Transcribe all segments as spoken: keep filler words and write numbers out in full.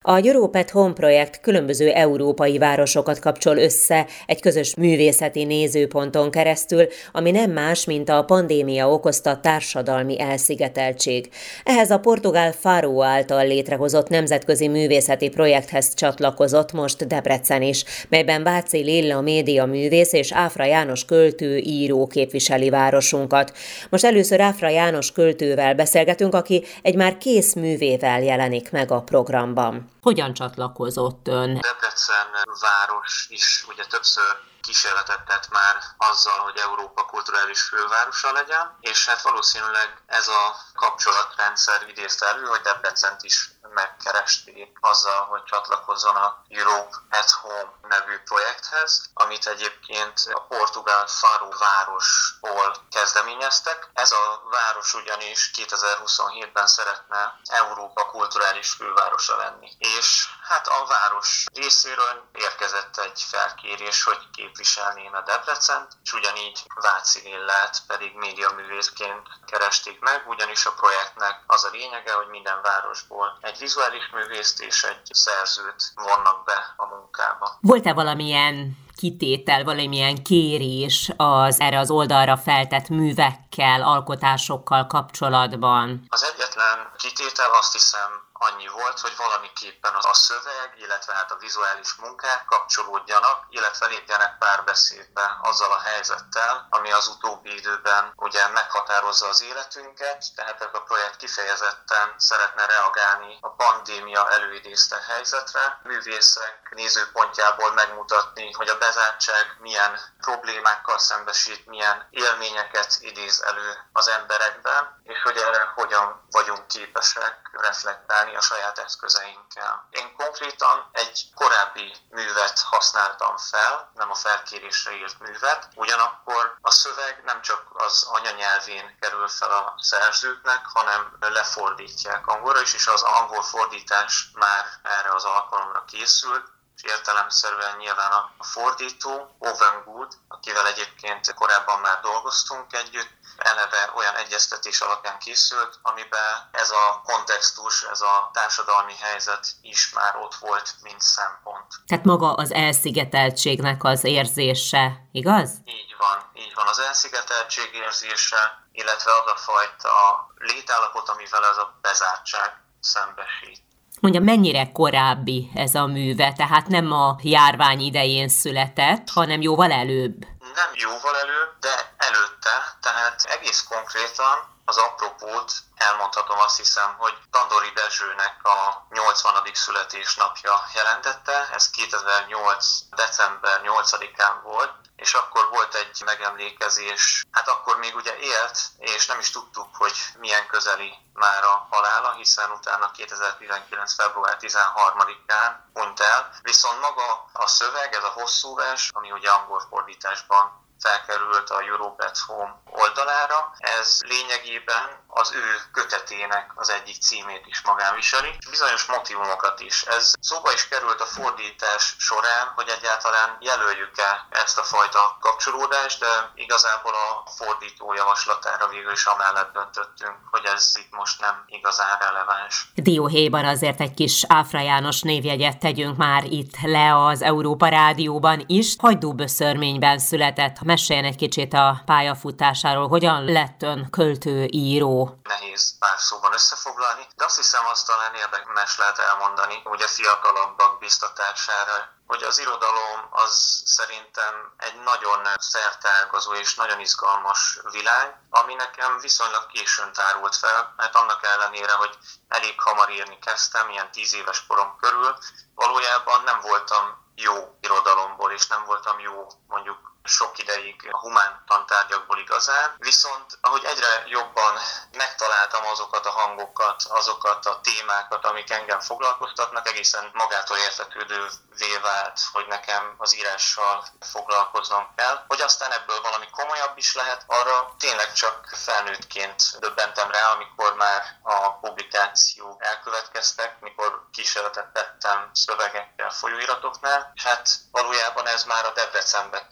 A Europe at Home projekt különböző európai városokat kapcsol össze egy közös művészeti nézőponton keresztül, ami nem más, mint a pandémia okozta társadalmi elszigeteltség. Ehhez a portugál Faro által létrehozott nemzetközi művészeti projekthez csatlakozott most Debrecen is, melyben Váci Lilla médiaművész és Áfra János költő, író képviseli városunkat. Most először Áfra János költővel beszélgetünk, aki egy már kész művével jelenik meg a programban. Hogyan csatlakozott ön? Debrecen város is ugye többször kísérletet tett már azzal, hogy Európa kulturális fővárosa legyen, és hát valószínűleg ez a kapcsolatrendszer idézte elő, hogy Debrecent is megkeresték azzal, hogy csatlakozzon a Europe at Home nevű projekthez, amit egyébként a portugál Faro városból kezdeményeztek. Ez a város ugyanis kétezer-huszonhétben szeretne Európa kulturális fővárosa lenni. És hát a város részéről érkezett egy felkérés, hogy képviselnéne Debrecent, és ugyanígy Váci Lillát pedig médiaművészként keresték meg, ugyanis a projektnek az a lényege, hogy minden városból egy vizuális művészt és egy szerzőt vonnak be a munkába. Volt-e valamilyen kitétel, valamilyen kérés az erre az oldalra feltett művekkel, alkotásokkal kapcsolatban? Az egyetlen kitétel azt hiszem annyi volt, hogy valamiképpen a szöveg, illetve hát a vizuális munkák kapcsolódjanak, illetve lépjenek párbeszédbe azzal a helyzettel, ami az utóbbi időben ugye meghatározza az életünket, tehát ez a projekt kifejezetten szeretne reagálni a pandémia előidézte helyzetre, művészek nézőpontjából megmutatni, hogy a bezártság milyen problémákkal szembesít, milyen élményeket idéz elő az emberekben, és hogy erre hogyan vagyunk képesek reflektálni a saját eszközeinkkel. Én konkrétan egy korábbi művet használtam fel, nem a felkérésre írt művet, ugyanakkor a szöveg nem csak az anyanyelvén kerül fel a szerzőknek, hanem lefordítják angolra is, és az angol fordítás már erre az alkalomra készült, és értelemszerűen nyilván a fordító, Owen Good, akivel egyébként korábban már dolgoztunk együtt, eleve olyan egyeztetés alapján készült, amiben ez a kontextus, ez a társadalmi helyzet is már ott volt, mint szempont. Tehát maga az elszigeteltségnek az érzése, igaz? Így van, így van. Az elszigeteltség érzése, illetve az a fajta létállapot, amivel ez a bezártság szembesít. Mondja, mennyire korábbi ez a műve, tehát nem a járvány idején született, hanem jóval előbb? Nem jóval előbb, de előtte, tehát egész konkrétan az apropót elmondhatom, azt hiszem, hogy Tandori Dezsőnek a nyolcvanadik születésnapja jelentette, ez kétezer-nyolc. december nyolcadikán volt, és akkor volt egy megemlékezés, hát akkor még ugye élt, és nem is tudtuk, hogy milyen közeli már a halála, hiszen utána kétezer-tizenkilenc. február tizenharmadikán hunyt el. Viszont maga a szöveg, ez a hosszú vers, ami ugye angol fordításban felkerült a Europe at Home oldalára, ez lényegében az ő kötetének az egyik címét is magán viseli, és bizonyos motivumokat is. Ez szóba is került a fordítás során, hogy egyáltalán jelöljük-e ezt a fajta kapcsolódást, de igazából a fordító javaslatára végül is amellett döntöttünk, hogy ez itt most nem igazán releváns. Dióhéjban azért egy kis Áfra János névjegyet tegyünk már itt le az Európa Rádióban is. Hajdúböszörményben született. Meséljen egy kicsit a pályafutásáról, hogyan lett ön költő, író? Nehéz pár szóban összefoglalni, de azt hiszem, azt talán érdemes lehet elmondani, hogy a fiatalabbak biztatására, hogy az irodalom az szerintem egy nagyon szerteágazó és nagyon izgalmas világ, ami nekem viszonylag későn tárult fel, mert annak ellenére, hogy elég hamar írni kezdtem, ilyen tíz éves korom körül, valójában nem voltam jó irodalomból, és nem voltam jó mondjuk sok ideig a humán tantárgyakból igazán, viszont ahogy egyre jobban megtaláltam azokat a hangokat, azokat a témákat, amik engem foglalkoztatnak, egészen magától értetődővé vált, hogy nekem az írással foglalkoznom kell. Hogy aztán ebből valami komolyabb is lehet, arra tényleg csak felnőttként döbbentem rá, amikor már a publikáció elkövetkeztek, mikor kísérletet tettem szövegekkel folyóiratoknál, és hát valójában ez már a Debrecenbe kerülés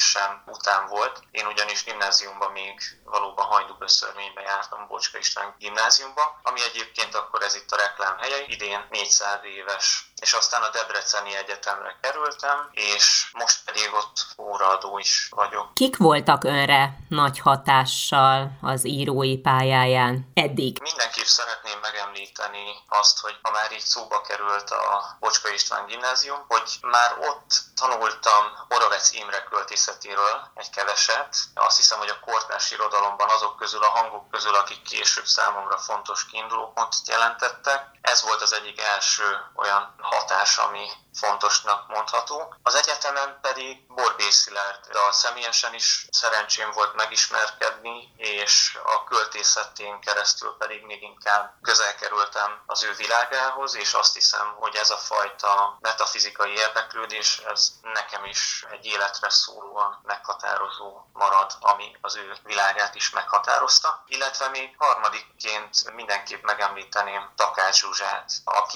végzésem után volt. Én ugyanis gimnáziumban még valóban Hajdúböszörménybe jártam, Bocska István gimnáziumba, ami egyébként akkor ez itt a reklám helye, idén négyszáz éves. És aztán a Debreceni Egyetemre kerültem, és most pedig ott óraadó is vagyok. Kik voltak önre nagy hatással az írói pályáján eddig? Mindenképp szeretném megemlíteni azt, hogy ha már így szóba került a Bocska István gimnázium, hogy már ott tanultam Oravec Imre költészetéről egy keveset. Azt hiszem, hogy a kortárs irodalomban azok közül, a hangok közül, akik később számomra fontos kiindulópontot jelentettek. Ez volt az egyik első olyan hatás, ami fontosnak mondható. Az egyetemen pedig Borbély Szilárddal személyesen is szerencsém volt megismerkedni, és a költészetén keresztül pedig még inkább közel kerültem az ő világához, és azt hiszem, hogy ez a fajta metafizikai érdeklődés, ez nekem is egy életre szólóan meghatározó marad, ami az ő világát is meghatározta. Illetve még harmadikként mindenképp megemlíteném Takács Zsuzsát,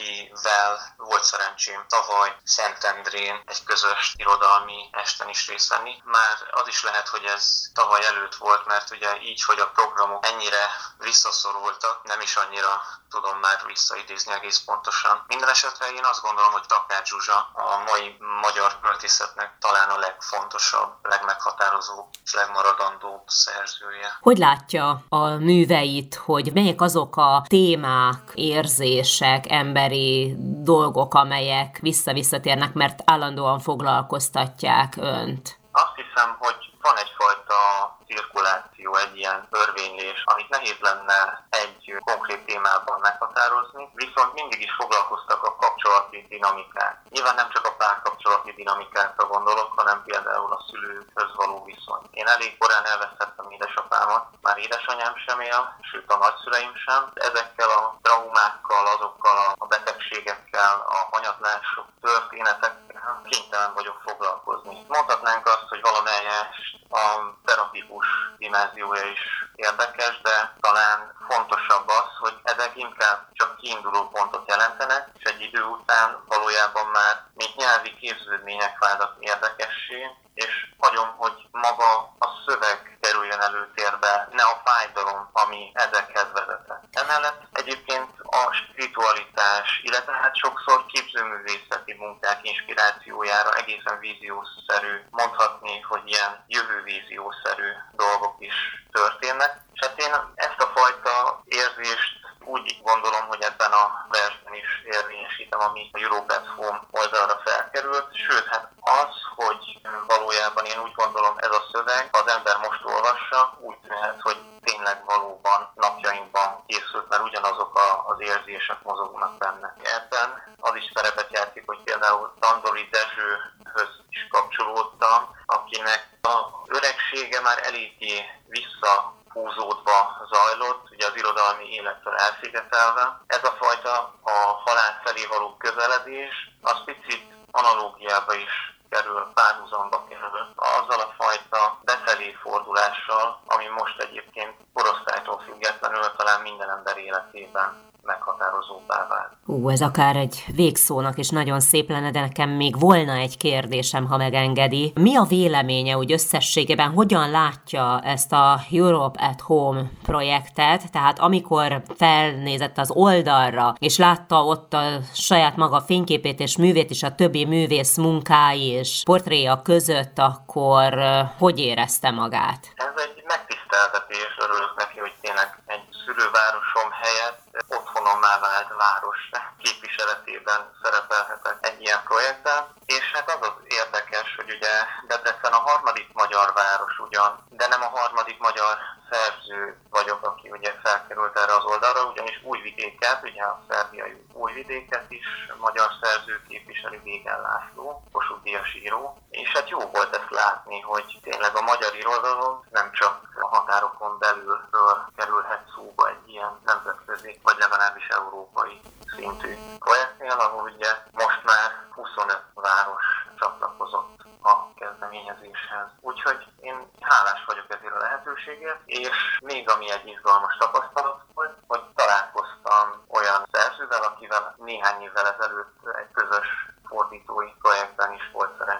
akivel volt szerencsém tavaly Szentendrén egy közös irodalmi esten is részt venni. Már az is lehet, hogy ez tavaly előtt volt, mert ugye így, hogy a programok ennyire visszaszorultak, nem is annyira tudom már visszaidézni egész pontosan. Minden esetre én azt gondolom, hogy Takács Zsuzsa a mai magyar költészetnek talán a legfontosabb, legmeghatározóbb és legmaradandóbb szerzője. Hogy látja a műveit, hogy melyek azok a témák, érzések, emberi dolgok, amelyek vissza-visszatérnek, mert állandóan foglalkoztatják önt? Azt hiszem, hogy van egyfajta cirkuláció, egy ilyen örvénylés, amit nehéz lenne egy konkrét témában meghatározni, viszont mindig is foglalkoztak a kapcsolati dinamikák. Nyilván nem csak a párkapcsolati dinamikákra gondolok, hanem például a szülőkhöz való viszony. Én elég korán elvesztettem édesapámat, már édesanyám sem él, sőt a nagyszüleim sem. Ezekkel a traumákkal, azokkal a betegségekkel, a hanyatlások, történetekkel kénytelen vagyok foglalkozni. Mondhatnánk azt, hogy valamelyest a terapikus dimenziója is érdekes, de talán fontosabb az, hogy ezek inkább csak kiinduló pontot jelentenek, és egy idő után valójában már mint nyelvi képződmények válnak érdekessé, és hagyom, hogy maga a szöveg kerüljön előtérbe, ne a fájdalom, ami ezekhez vezetett. Emellett egyébként a spiritualitás, illetve hát sokszor képzőművészeti munkák inspirációjára egészen víziószerű, mondhatni, hogy ilyen jövővíziószerű dolgok is történnek. És hát én ezt a fajta érzést úgy gondolom, hogy ebben a versben is érvényesítem, ami a Europe at Home oldalra felkerült. Sőt, hát az, hogy valójában én úgy gondolom, ez a szöveg, ha az ember most olvassa, úgy tűnhet, hogy tényleg valóban napjainkban készült, mert ugyanazok a, az érzések mozognak benne. Ebben az is szerepet játszik, hogy például Tandori Dezsőhöz is kapcsolódtam, akinek a öregsége már eléggé vissza húzódva zajlott, ugye az irodalmi élettől elszigetelve. Ez a fajta a halál felé való közeledés, az picit analógiába is kerül, párhuzamba kerül azzal a fajta befelé fordulással, ami most egyébként korosztálytól függetlenül talán minden ember életében meghatározóbbá vált. Ú, ez akár egy végszónak is nagyon szép lenne, de nekem még volna egy kérdésem, ha megengedi. Mi a véleménye úgy összességében, hogyan látja ezt a Europe at Home projektet? Tehát amikor felnézett az oldalra, és látta ott a saját maga fényképét és művét is, a többi művész munkái és portréja között, akkor hogy érezte magát? Ez egy megtiszteltetés, örülök neki, hogy tényleg egy szülővárosom helyett otthonommá vált város képviseletében szerepelhetek egy ilyen projektben. És hát az az érdekes, hogy ugye Debrecen a harmadik magyar város ugyan, de nem a harmadik magyar szerző vagyok, aki ugye felkerült erre az oldalra, ugyanis Újvidéket, ugye a szerbiai Újvidéket is magyar szerző képviseli, Végel László, Kossuth Díjas író. És hát jó volt ezt látni, hogy tényleg a magyar irodalom nem csak a határokon belülről kerülhet szóba egy ilyen nemzetközi, vagy legalábbis európai szintű projektnél, ahol ugye most már huszonöt város csatlakozott a kezdeményezéshez. Úgyhogy én hálás vagyok ezért a lehetőségért, és még ami egy izgalmas tapasztalat volt, hogy találkoztam olyan szerzővel, akivel néhány évvel ezelőtt egy közös fordítói projektben is volt szerencsém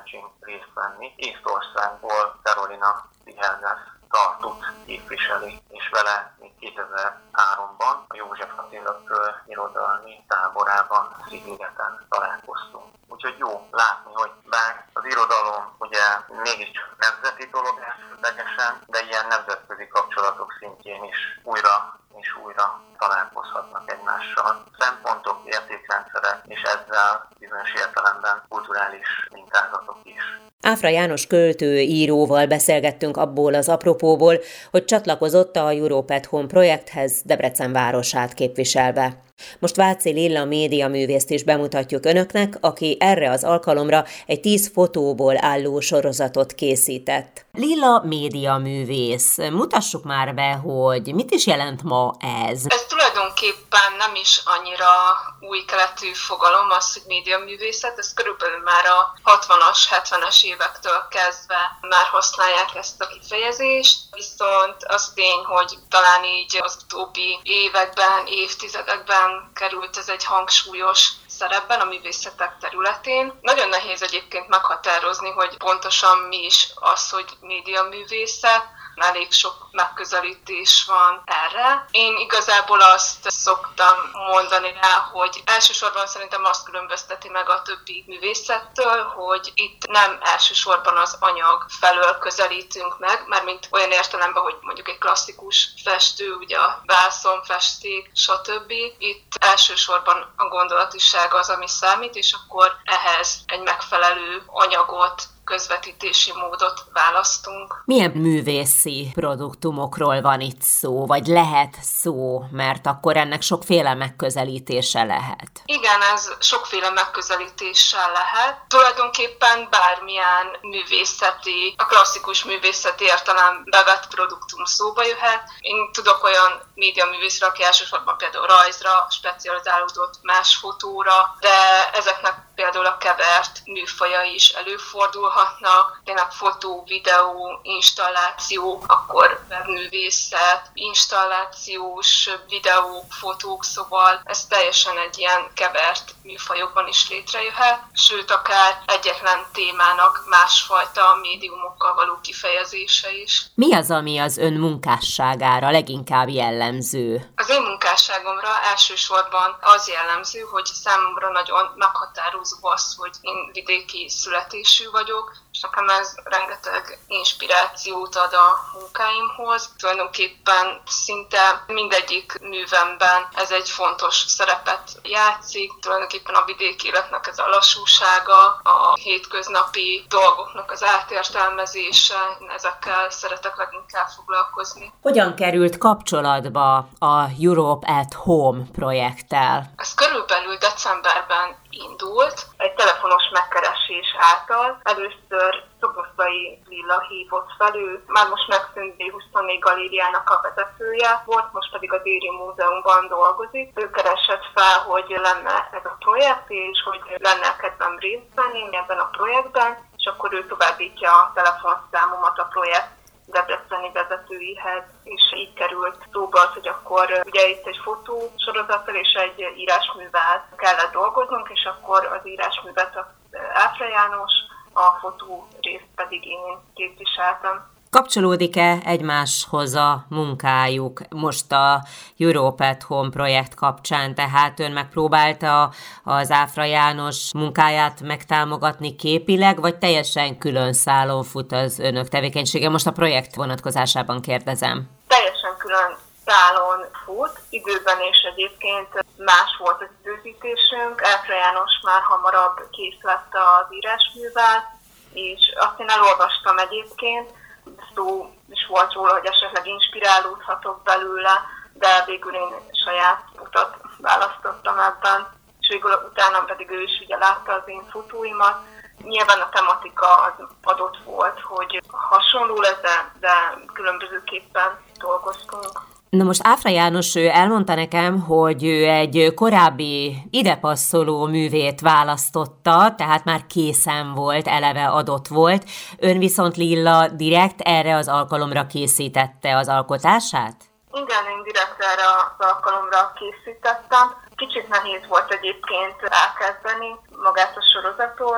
szerencsém részt venni. Észtországból Carolina Tihelnes Tartut képviseli, és vele még kétezer-háromban a József Attila Kör irodalmi táborában Szigligeten találkoztunk. Úgyhogy jó látni, hogy bár az irodalom ugye mégiscsak nemzeti dolog elsődlegesen, de ilyen nemzetközi kapcsolatok szintjén is újra és újra találkozhatnak egymással. Szempontok, értékrendszerek, és ezzel bizonyos értelemben kulturális mintázatok is. Áfra János költő, íróval beszélgettünk abból az apropóból, hogy csatlakozott a Europe at Home projekthez Debrecen városát képviselve. Most Váci Lilla médiaművészt is bemutatjuk önöknek, aki erre az alkalomra egy tíz fotóból álló sorozatot készített. Lilla médiaművész, mutassuk már be, hogy mit is jelent ma ez. Ez tulajdonképpen nem is annyira új keletű fogalom, az, hogy médiaművészet, ez körülbelül már a hatvanas, hetvenes évektől kezdve már használják ezt a kifejezést, viszont az tény, hogy talán így az utóbbi években, évtizedekben került ez egy hangsúlyos szerepben a művészetek területén. Nagyon nehéz egyébként meghatározni, hogy pontosan mi is az, hogy médiaművészet. Elég sok megközelítés van erre. Én igazából azt szoktam mondani rá, hogy elsősorban szerintem azt különbözteti meg a többi művészettől, hogy itt nem elsősorban az anyag felől közelítünk meg, mármint olyan értelemben, hogy mondjuk egy klasszikus festő, ugye a vászon, festék, stb. Itt elsősorban a gondolatiság az, ami számít, és akkor ehhez egy megfelelő anyagot, közvetítési módot választunk. Milyen művészi produktumokról van itt szó, vagy lehet szó, mert akkor ennek sokféle megközelítése lehet? Igen, ez sokféle megközelítéssel lehet. Tulajdonképpen bármilyen művészeti, a klasszikus művészeti értelembe vett produktum szóba jöhet. Én tudok olyan médiaművészre, aki elsősorban például rajzra specializálódott, más fotóra, de ezeknek például a kevert műfaja is előfordulhatnak, tényleg fotó, videó, installáció, akkor webművészet, installációs videók, fotók, szóval ez teljesen egy ilyen kevert műfajokban is létrejöhet, sőt akár egyetlen témának másfajta médiumokkal való kifejezése is. Mi az, ami az ön munkásságára leginkább jellemző? Az én munkásságomra elsősorban az jellemző, hogy számomra nagyon meghatározó az, hogy én vidéki születésű vagyok, és nekem ez rengeteg inspirációt ad a munkáimhoz. Tulajdonképpen szinte mindegyik művemben ez egy fontos szerepet játszik. Tulajdonképpen a vidéki életnek ez a lassúsága, a hétköznapi dolgoknak az átértelmezése, ezekkel szeretek leginkább foglalkozni. Hogyan került kapcsolatba a Europe at Home projekttel? Ez körülbelül decemberben indult, egy telefonos megkeresés által. Először Szoboszlai Lilla hívott fel, ő már most megszűnt bé huszonnégy galériának a vezetője volt, most pedig a Déri Múzeumban dolgozik. Ő keresett fel, hogy lenne ez a projekt, és hogy lenne kedvem részt venni ebben a projektben, és akkor ő továbbítja a telefonszámomat a projekt debreceni vezetőihez, és így került szóba az, hogy akkor ugye itt egy fotósorozattal és egy írásművel kellett dolgoznunk, és akkor az írásművet a Áfra János, a fotó részt pedig én képviseltem. Kapcsolódik-e egymáshoz a munkájuk most a Europe at Home projekt kapcsán? Tehát ön megpróbálta az Áfra János munkáját megtámogatni képileg, vagy teljesen külön szálon fut az önök tevékenysége? Most a projekt vonatkozásában kérdezem. Teljesen külön szálon fut, időben és egyébként más volt az időzítésünk. Áfra János már hamarabb kész lett az írásművel, és azt én elolvastam egyébként, szó is volt róla, hogy esetleg inspirálódhatok belőle, de végül én saját utat választottam ebben, és végül utána pedig ő is ugye látta az én fotóimat. Nyilván a tematika az adott volt, hogy hasonló lesz, de, de különbözőképpen dolgoztunk. Na most Áfra János ő elmondta nekem, hogy ő egy korábbi idepasszoló művét választotta, tehát már készen volt, eleve adott volt. Ön viszont Lilla direkt erre az alkalomra készítette az alkotását? Igen, én direkt erre az alkalomra készítettem. Kicsit nehéz volt egyébként elkezdeni magát a sorozatot,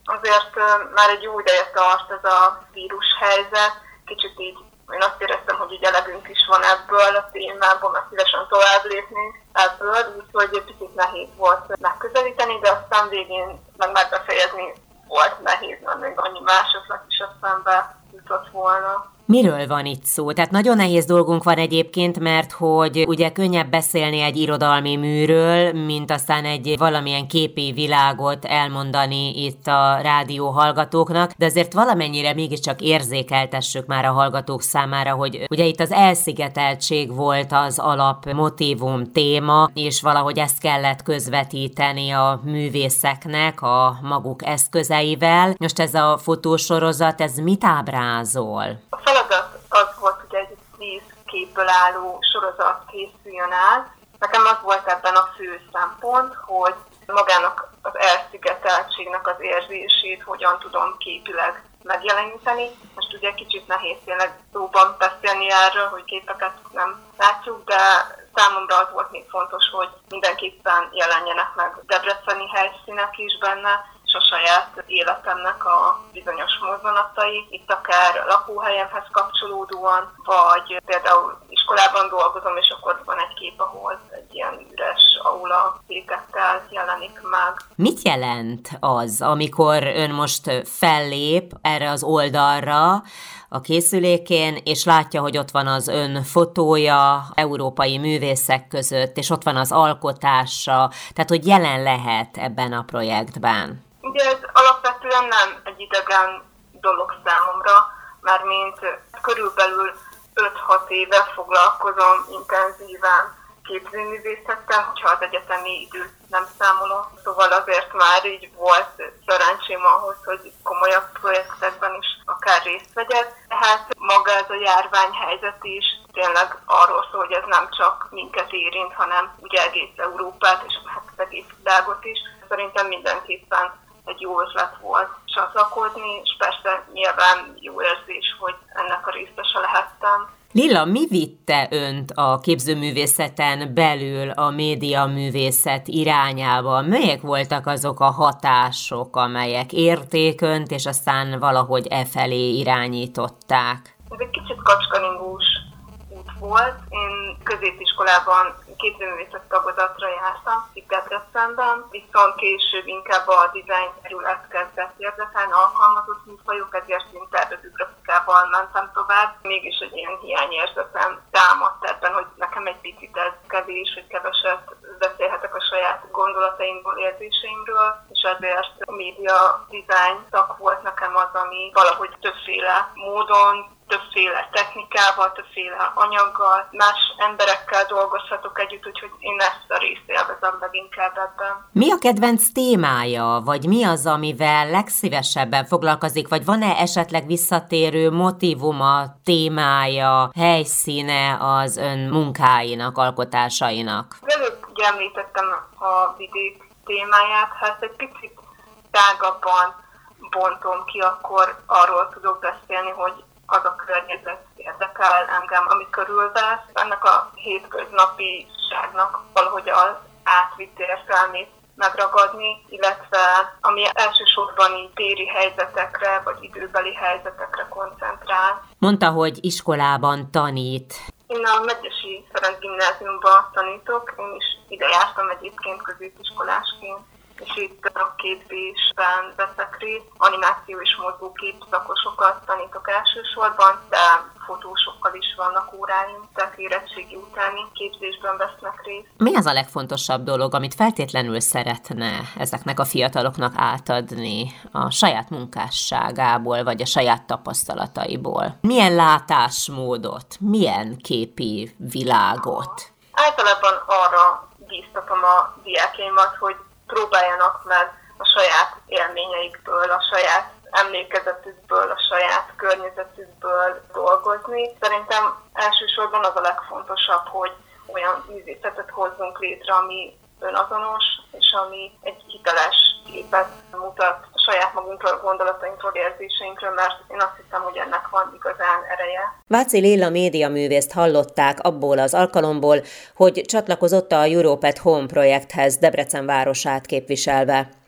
Azért már egy jó ideje tart ez a vírushelyzet, kicsit így én azt éreztem, hogy így elegünk is van ebből a témából, mert szívesen tovább lépnénk ebből, úgyhogy egy picit nehéz volt megközelíteni, de aztán végén meg megbefejezni volt nehéz, mert még annyi másoknak is eszembe jutott volna. Miről van itt szó? Tehát nagyon nehéz dolgunk van egyébként, mert hogy ugye könnyebb beszélni egy irodalmi műről, mint aztán egy valamilyen képi világot elmondani itt a rádió hallgatóknak, de azért valamennyire mégiscsak érzékeltessük már a hallgatók számára, hogy ugye itt az elszigeteltség volt az alapmotívum téma, és valahogy ezt kellett közvetíteni a művészeknek a maguk eszközeivel. Most ez a fotósorozat, ez mit ábrázol? A feladat az volt, hogy egy tíz képből álló sorozat készüljön el. Nekem az volt ebben a fő szempont, hogy magának az elszigeteltségnek az érzését hogyan tudom képileg megjeleníteni. Most ugye kicsit nehéz tényleg szóban beszélni erről, hogy képeket nem látjuk, de számomra az volt még fontos, hogy mindenképpen jelenjenek meg debreceni helyszínek is benne, és a saját életemnek a bizonyos mozdulatai, itt akár lakóhelyemhez kapcsolódóan, vagy például iskolában dolgozom, és akkor van egy kép, ahol egy ilyen üres aula fékekkel jelenik meg. Mit jelent az, amikor ön most fellép erre az oldalra a készülékén, és látja, hogy ott van az ön fotója európai művészek között, és ott van az alkotása, tehát hogy jelen lehet ebben a projektben? Ugye ez alapvetően nem egy idegen dolog számomra, mert mint körülbelül öt-hat éve foglalkozom intenzíven képzőművészettel, hogyha az egyetemi időt nem számolom. Szóval azért már így volt szerencsém ahhoz, hogy komolyabb projektekben is akár részt vegyek. Tehát maga ez a járványhelyzet is tényleg arról szól, hogy ez nem csak minket érint, hanem ugye egész Európát és hát egész világot is. Szerintem mindenképpen egy jó ötlet volt csatlakozni, és persze nyilván jó érzés, hogy ennek a részese lehettem. Lilla, mi vitte önt a képzőművészeten belül a médiaművészet irányába? Melyek voltak azok a hatások, amelyek érték önt, és aztán valahogy e felé irányították? Ez egy kicsit kacskaningós út volt. Én középiskolában képzőművészet tagozatra jártam, itt Debrecenben, viszont később inkább a design terület kezdett érdekelni, alkalmazott műfajok, ezért én tervezőgrafikával mentem tovább. Mégis egy ilyen hiányérzetem támadt ebben, hogy nekem egy picit ez kevés, hogy keveset beszélhetek a saját gondolataimból, érzéseimről, és ezért a média design szak volt nekem az, ami valahogy többféle módon, többféle technikával, többféle anyaggal, más emberekkel dolgozhatok együtt, úgyhogy én ezt a részt élvezem leginkább ebben. Mi a kedvenc témája, vagy mi az, amivel legszívesebben foglalkozik, vagy van-e esetleg visszatérő motívuma, témája, helyszíne az ön munkáinak, alkotásainak? Előbb ugye említettem a vidék témáját, ha ezt egy picit tágabban bontom ki, akkor arról tudok beszélni, hogy az a környezet érdekel engem, ami körülvesz. Ennek a hétköznapiságnak valahogy az átvitt értelmét megragadni, illetve ami elsősorban így téri helyzetekre, vagy időbeli helyzetekre koncentrál. Mondta, hogy iskolában tanít. Én a Medgyesi Ferenc gimnáziumban tanítok, én is ide jártam egyébként középiskolásként, és itt a képzésben veszek részt, animáció és mozgókép szakosokat tanítok elsősorban, de fotósokkal is vannak óráim, tehát érettségi utáni képzésben vesznek részt. Mi az a legfontosabb dolog, amit feltétlenül szeretne ezeknek a fiataloknak átadni a saját munkásságából, vagy a saját tapasztalataiból? Milyen látásmódot, milyen képi világot? Általában arra bíztatom a diákjaimat, hogy próbáljanak meg a saját élményeikből, a saját emlékezetükből, a saját környezetükből dolgozni. Szerintem elsősorban az a legfontosabb, hogy olyan művészetet hozzunk létre, ami önazonos, és ami egy hiteles képet mutat a saját magunkról, gondolatainkról, érzéseinkről, mert én azt hiszem, hogy ennek van igazán ereje. Váci Lilla médiaművészt hallották abból az alkalomból, hogy csatlakozott a Europe at Home projekthez Debrecen városát képviselve.